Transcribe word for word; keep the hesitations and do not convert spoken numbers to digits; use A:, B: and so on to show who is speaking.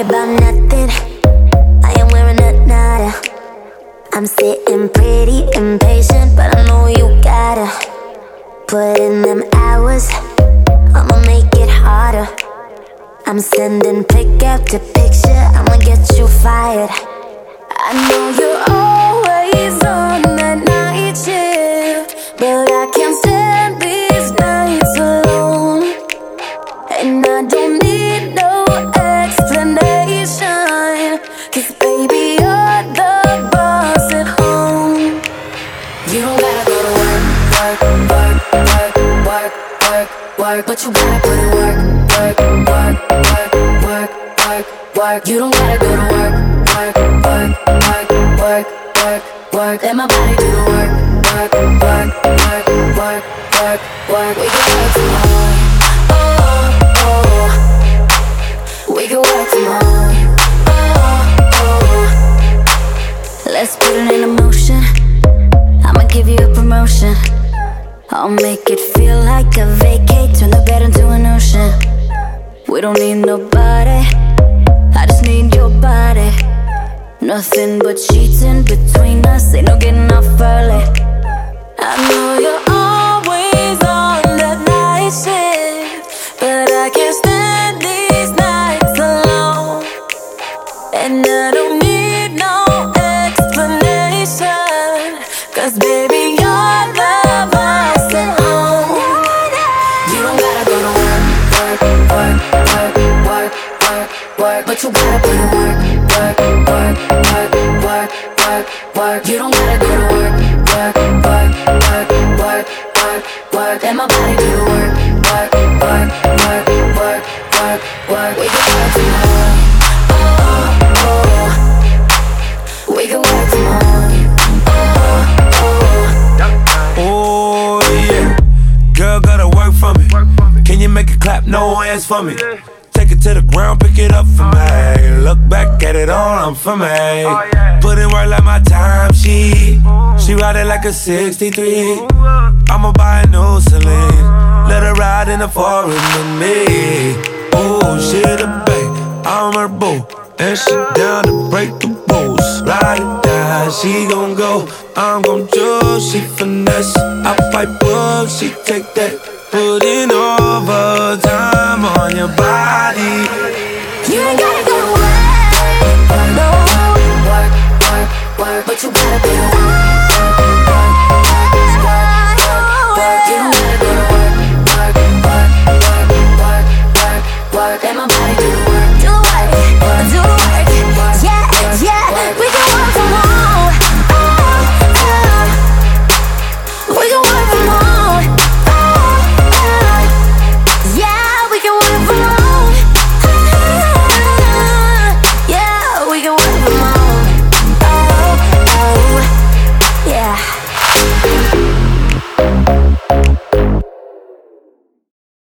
A: worry about nothing. I am wearing a nada. I'm sitting pretty impatient, but I know you gotta put in them hours. I'ma make it harder. I'm sending pick after picture, I'ma get you fired. I know you're always on that night shift, but I can't stand these nights alone. And I don't need no explanation, 'cause baby, you're the boss at home. You don't gotta go to work, work, work, work, work, work, work, but you gotta put in work, work, work, work, work, work, work. You don't gotta go to work, work, work, work, work, work, work. Let my body do the work, work, work, work, work, work, work. We can work tomorrow. Oh, oh. We can work tomorrow. Oh, oh. Let's put it in motion. I'ma give you a promotion. I'll make it feel like a vacate. Turn the bed into an ocean. We don't need nobody, I just need your body. Nothing but sheets in between us, ain't no getting off early. I know you're always on that night shift, but I can't stand these nights alone. And I don't need no explanation, 'cause baby, you're the boss at home. You don't gotta go to work, work, work, work, work, work, work, but you gotta put in work, work, work, work, work, work, work. You don't gotta go to work, work, work, work, work, work, work. Let my body do the work, work, work, work, work, work, work. We can work tomorrow. Oh, oh. We can work tomorrow. Oh, oh.
B: Oh yeah, girl gotta work for me. Can you make it clap? No hands for me. Take it to the ground, pick it up for me. Look back at it all, I'm for me. Put in work like my time sheet. She ride it like a sixty-three. I'ma buy a new Celine. Let her ride in the forest with me. Oh, she the babe, I'm her boo, and she down to break the rules. Ride or die, she gon' go, I'm gon' choose. She finesse, I fight book, she take that. Put in overtime on your body.
A: You ain't gotta go to work, no. Work, work, work, but you gotta put in work.